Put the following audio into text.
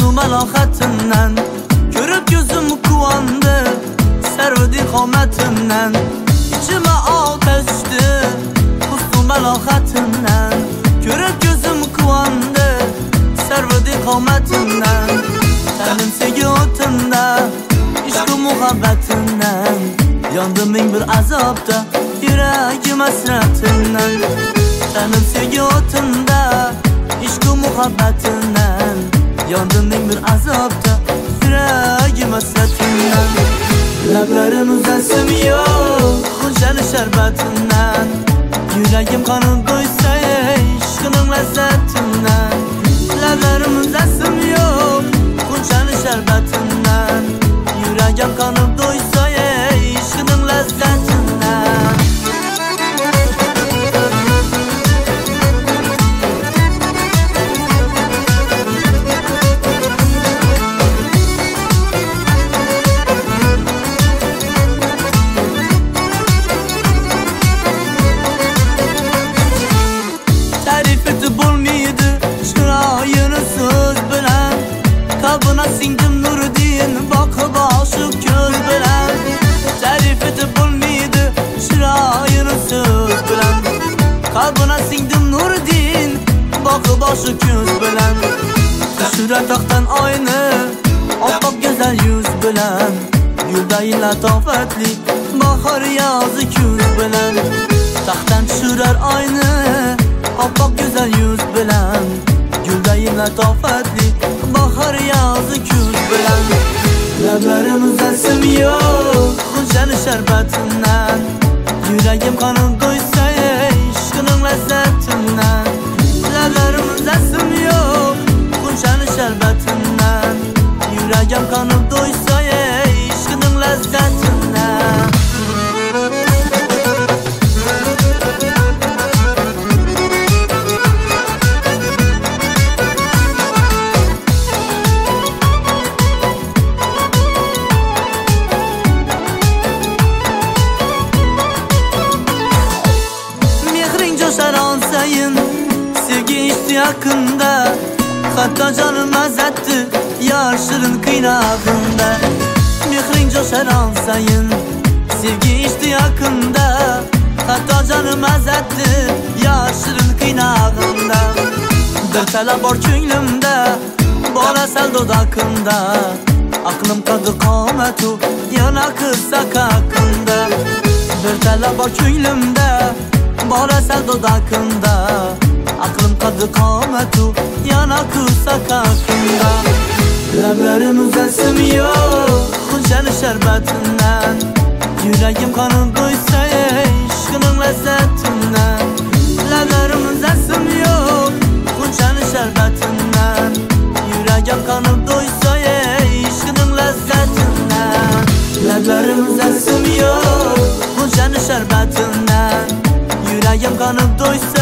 husnu malohatimdan ko'rib ko'zim quvondi, sarvidi qomatimdan ichima otash tushdi. Husnu malohatimdan ko'rib ko'zim quvondi, sarvidi qomatimdan tanim sevgi o'tinda, ishq-u muhabbatimdan yondim ming bir azobda, yuragim hasratimdan. Tanim sevgi o'tinda, ishq-u muhabbatimdan yondim ming bir azobda, yuragim hasratimdan. Lablarim uzasim yo'q, xunshani sharbatimdan, yuragim qonib to'ysa ishqining lazzatidan. Lablarim uzasim yo'q, xunshani sharbatimdan, yuragim qonib to'ysa ishqining lazzatidan. Kalbına singdim Nuriddin, bakıp aşık göz bilen. Tarif etip bulmaydı şirayını söz bilen. Kalbına singdim Nuriddin, bakıp aşık göz bilen. Düşürer taxtdan aynı, oppoq güzel yüz bilen. Yuldayın latofetli, bahar yazı küz bilen. Taxtdan düşürer aynı, oppoq güzel yüz bilen. Yuldayın latofetli, bahar yazı küz bilen. Lablarim uzasim yo'q, xunshani sharbatidan, yuragim qonib to'ysa ishqining lazzatidan. Lablarim uzasim yo'q, xunshani sharbatidan, yuragim qonib to'ysa ishqining lazzatidan. Sevgi işte yakında, hatta canım azattı yar şirin kıynağında. Mehrin coşar ansayın, sevgi işte yakında, hatta canım azattı yar şirin kıynağında. Bir tala bor ko'nglimda, bola sal dodaqimda, aqlim qadi qomatu yana qizsak haqinda. Bir tala bor ko'nglimda, bola sal dodaqimda, aqlim qadi qomatu yana qizsak haqinda. Lablarim uzasim yo'q, xunshani sharbatidan, yuragim qonib to'ysa ishqining lazzatidan. Lablarim uzasim yo'q, xunshani sharbatidan, yuragim qonib to'ysa ishqining lazzatidan. Lablarim uzasim yo'q, xunshani sharbatidan, yuragim qonib to'ysa